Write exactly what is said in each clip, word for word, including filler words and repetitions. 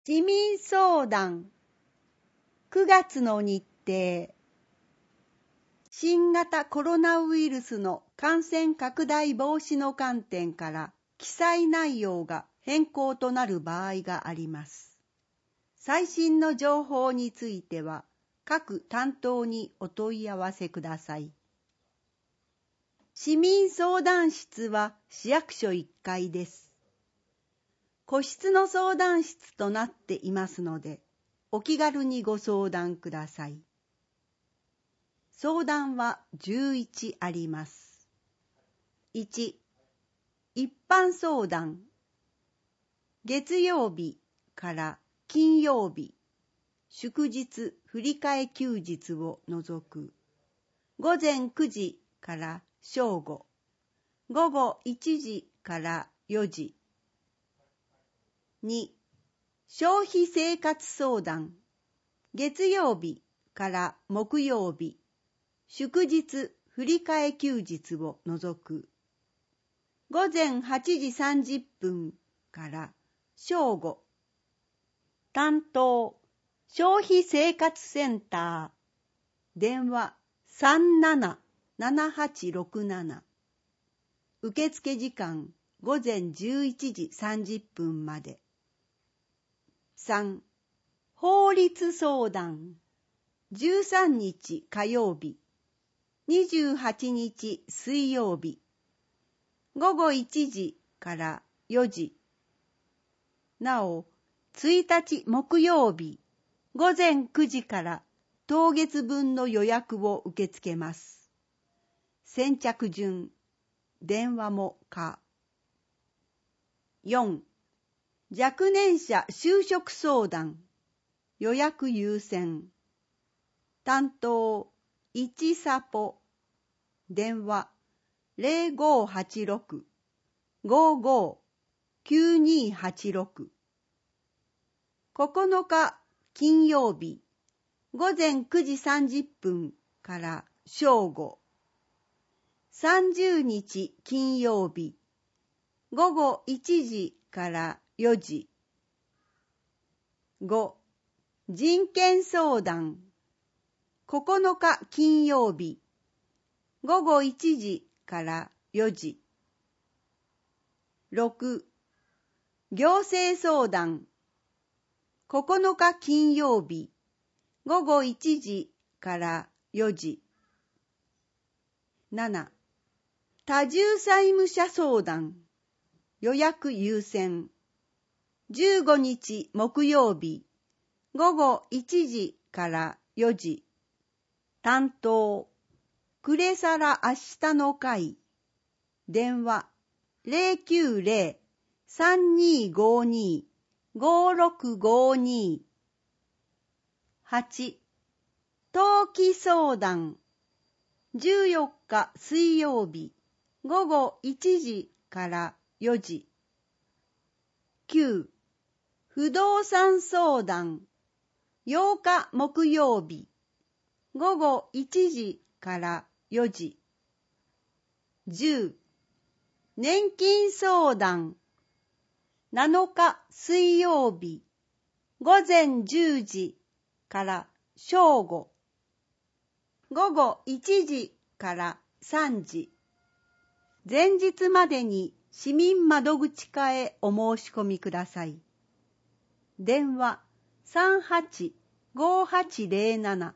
市民相談くがつの日程。新型コロナウイルスの感染拡大防止の観点から記載内容が変更となる場合があります。最新の情報については各担当にお問い合わせください。市民相談室は市役所いっかいです。個室の相談室となっていますので、お気軽にご相談ください。相談はじゅういちあります。いち、一般相談。月曜日から金曜日、祝日振り替え休日を除く。午前くじから正午、午後いちじからよじ。に、消費生活相談。月曜日から木曜日、祝日振り替え休日を除く。午前はちじさんじゅっぷんから正午。担当、消費生活センター。電話さんななななはちろくなな。受付時間午前じゅういちじさんじゅっぷんまで。さん、法律相談。じゅうさんにち火曜日、にじゅうはちにち水曜日、午後いちじからよじ。なお、ついたち木曜日、午前くじから当月分の予約を受け付けます。先着順、電話も可。よん、若年者就職相談。予約優先。担当、いちサポ。電話ゼロごはちろく ごーごー きゅうにーはちろく。ここのか金曜日、午前くじさんじゅっぷんから正午。さんじゅうにち金曜日、午後いちじからよじ。ご、人権相談。ここのか金曜日、午後いちじからよじ。ろく、行政相談。ここのか金曜日、午後いちじからよじ。なな、多重債務者相談。予約優先。じゅうごにち木曜日、午後いちじからよじ。担当、くれさら明日の会。電話ゼロきゅうゼロ さんにーごーにー ごーろくごーにー。はち、登記相談。じゅうよっか水曜日、午後いちじからよじ。きゅう、不動産相談。ようか木曜日、午後いちじからよじ。じゅう、年金相談。なのか水曜日、午前じゅうじから正午。午後いちじからさんじ。前日までに市民窓口課へお申し込みください。電話さんはちごーはちゼロなな。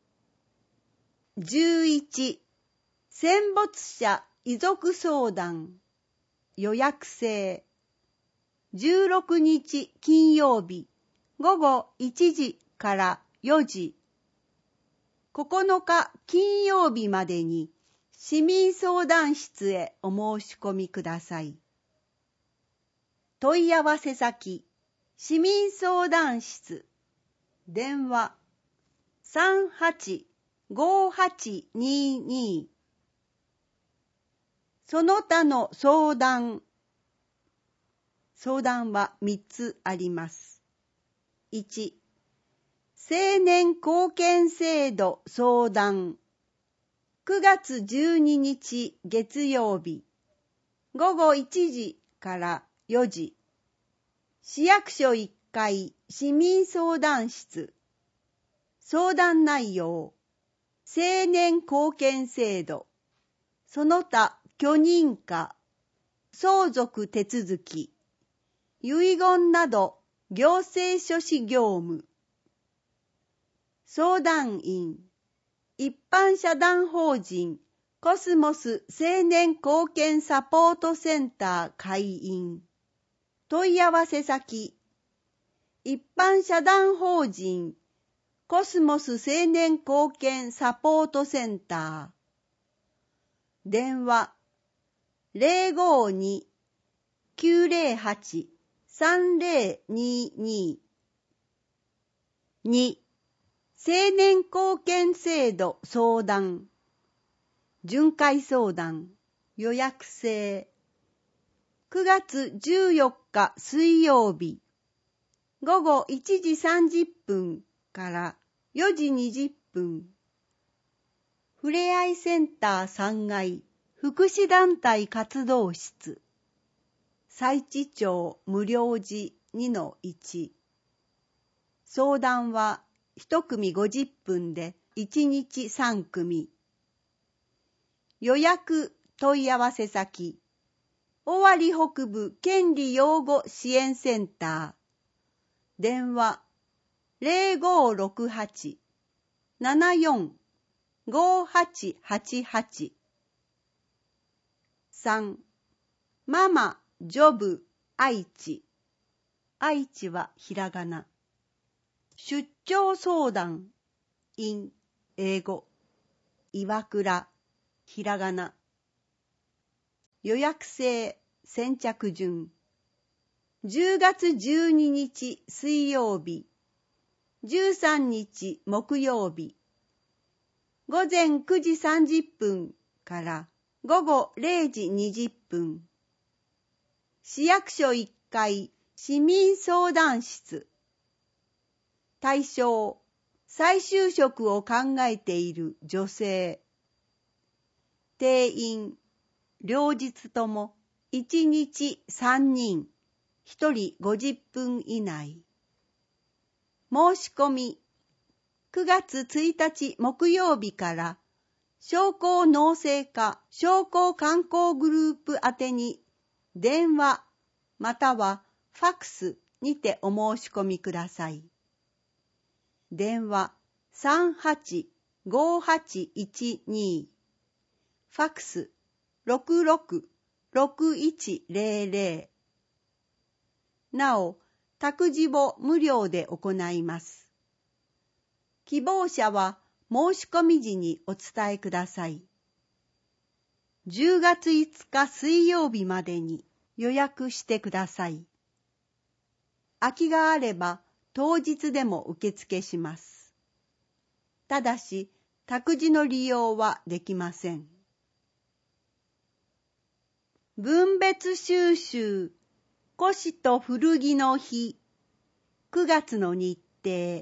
じゅういち、戦没者遺族相談。予約制。じゅうろくにち金曜日、午後いちじからよじ。ここのか金曜日までに市民相談室へお申し込みください。問い合わせ先、市民相談室。電話さんはちごーはちにーにー。その他の相談。相談はみっつあります。いち、青年貢献制度相談。くがつじゅうににち月曜日、午後いちじからよじ。市役所いっ階市民相談室。相談内容、青年貢献制度、その他許認可、相続手続き、遺言など行政書士業務。相談員、一般社団法人コスモス青年貢献サポートセンター会員。問い合わせ先、一般社団法人コスモス青年貢献サポートセンター。電話 ゼロごーにーきゅうゼロはちさんゼロにに。に、青年貢献制度相談。巡回相談、予約制。くがつじゅうよっか水曜日、ごごいちじさんじゅっぷんからよじにじゅっぷん。ふれあいセンターさんがい福祉団体活動室。佐知町無料寺 にのいち。相談はいちくみごじゅっぷんでいちにちさんくみ。予約問い合わせ先、尾張北部権利擁護支援センター。電話ゼロごーろくはちななよんごはちはちはち。さん、ママジョブ愛知。愛知はひらがな。出張相談 in 英語。岩倉ひらがな。予約制先着順。じゅうがつじゅうににち水曜日、じゅうさんにち木曜日、ごぜんくじさんじゅっぷんからごごれいじにじゅっぷん。市役所いっかい市民相談室。対象、再就職を考えている女性。定員、両日ともいちにちさんにん、ひとりごじゅっぷん以内。申し込み、くがつついたち木曜日から商工農政課商工観光グループ宛てに電話またはファクスにてお申し込みください。電話さんはちごはちいちに、ファクスろくろくろくいちゼロゼロ。なお、託児を無料で行います。希望者は申し込み時にお伝えください。じゅうがついつか水曜日までに予約してください。空きがあれば当日でも受付します。ただし、託児の利用はできません。分別収集、古紙と古着の日、くがつの日程。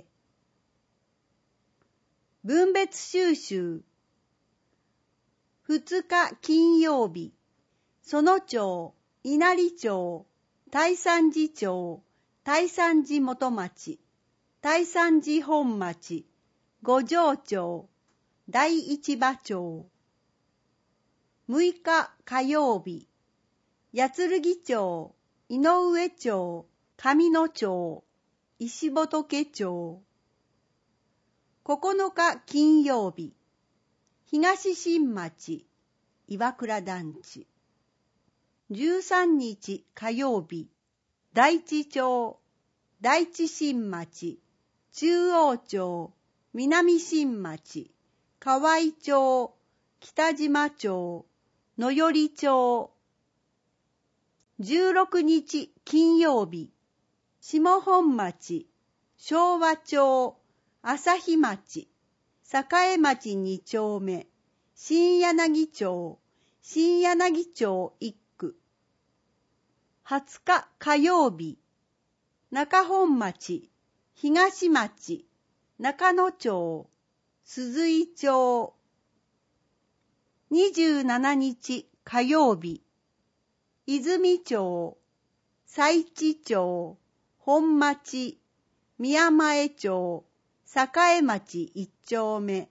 分別収集、ふつか金曜日、園町、稲荷町、大山寺町、大山寺元町、大山寺本町、五条町、大市場町。むいか火曜日、八剣町、井上町、上野町、石仏町。ここのか金曜日、東新町、岩倉団地。じゅうさんにち火曜日、大地町、大地新町、中央町、南新町、河合町、北島町、野寄町。じゅうろくにち金曜日、下本町、昭和町、朝日町、栄町にちょうめ、新柳町、新柳町いっく。はつか火曜日、中本町、東町、中野町、鈴井町。にじゅうしちにち火曜日、泉町、佐市町、 本町、宮前町、栄町一丁目。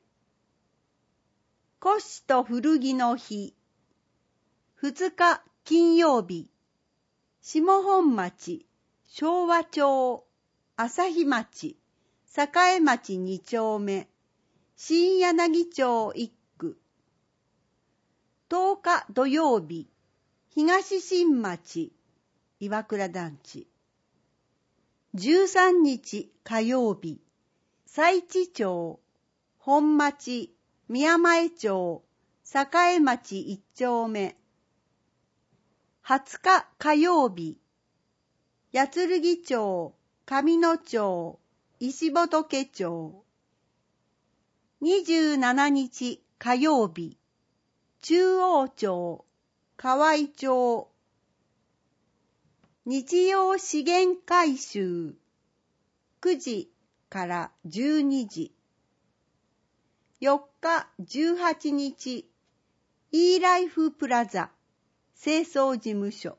古紙と古着の日。二日金曜日。下本町、昭和町、朝日町、栄町二丁目。新柳町一区。十日土曜日。東新町、岩倉団地。十三日火曜日。佐市町、本町、宮前町、栄町一丁目。二十日火曜日。八剣町、上野町、石仏町。二十七日火曜日。中央町、河合町。日曜資源回収。くじからじゅうにじ。よっかじゅうはちにち、イーライフプラザ、清掃事務所。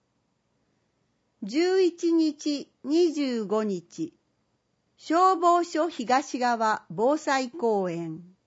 じゅういちにちにじゅうごにち、消防署東側防災公園。